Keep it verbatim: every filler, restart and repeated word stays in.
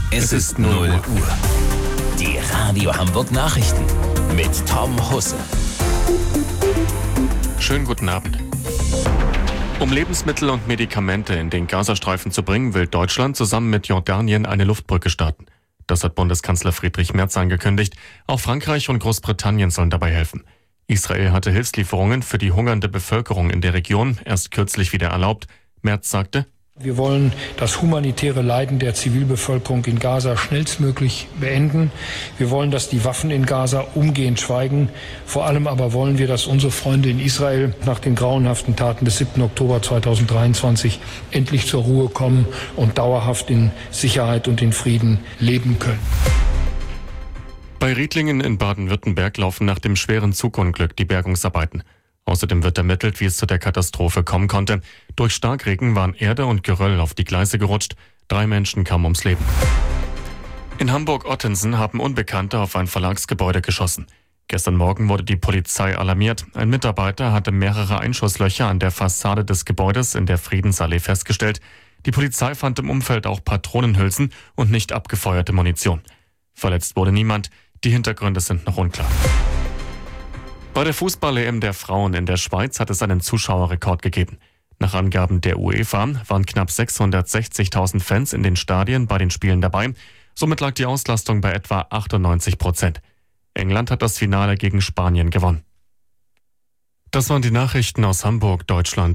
Es ist null Uhr. Die Radio Hamburg Nachrichten mit Tom Husse. Schönen guten Abend. Um Lebensmittel und Medikamente in den Gazastreifen zu bringen, will Deutschland zusammen mit Jordanien eine Luftbrücke starten. Das hat Bundeskanzler Friedrich Merz angekündigt. Auch Frankreich und Großbritannien sollen dabei helfen. Israel hatte Hilfslieferungen für die hungernde Bevölkerung in der Region erst kürzlich wieder erlaubt. Merz sagte: Wir wollen das humanitäre Leiden der Zivilbevölkerung in Gaza schnellstmöglich beenden. Wir wollen, dass die Waffen in Gaza umgehend schweigen. Vor allem aber wollen wir, dass unsere Freunde in Israel nach den grauenhaften Taten des siebten Oktober zweitausenddreiundzwanzig endlich zur Ruhe kommen und dauerhaft in Sicherheit und in Frieden leben können. Bei Riedlingen in Baden-Württemberg laufen nach dem schweren Zugunglück die Bergungsarbeiten. Außerdem wird ermittelt, wie es zu der Katastrophe kommen konnte. Durch Starkregen waren Erde und Geröll auf die Gleise gerutscht. Drei Menschen kamen ums Leben. In Hamburg-Ottensen haben Unbekannte auf ein Verlagsgebäude geschossen. Gestern Morgen wurde die Polizei alarmiert. Ein Mitarbeiter hatte mehrere Einschusslöcher an der Fassade des Gebäudes in der Friedensallee festgestellt. Die Polizei fand im Umfeld auch Patronenhülsen und nicht abgefeuerte Munition. Verletzt wurde niemand. Die Hintergründe sind noch unklar. Bei der Fußball-E M der Frauen in der Schweiz hat es einen Zuschauerrekord gegeben. Nach Angaben der UEFA waren knapp sechshundertsechzigtausend Fans in den Stadien bei den Spielen dabei. Somit lag die Auslastung bei etwa achtundneunzig Prozent. England hat das Finale gegen Spanien gewonnen. Das waren die Nachrichten aus Hamburg, Deutschland.